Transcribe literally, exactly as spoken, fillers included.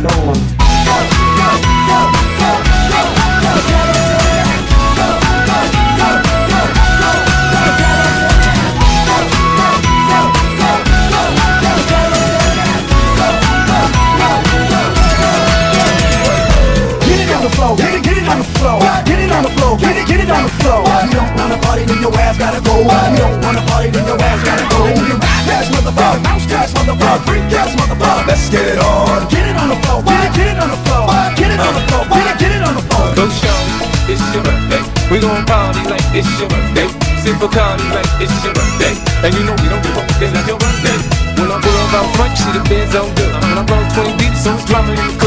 going on. Get it, get it on the floor, get it on the floor, get it, get it on the floor. You don't wanna party, then your ass gotta go. You don't wanna party, then your ass gotta go. You ass motherfucker, mouse ass motherfucker, freak ass motherfucker. Let's get it on. Get it on the floor, get it, get it on the floor, get it on the floor, get it, get it on the floor. Go show, it's your birthday. We gon' party like it's your birthday. Sip a party like it's your birthday. And you know we don't give up, it's not your birthday. When I pull up out front, you see the Benz on good. When I roll twenty deep, so it's drama in the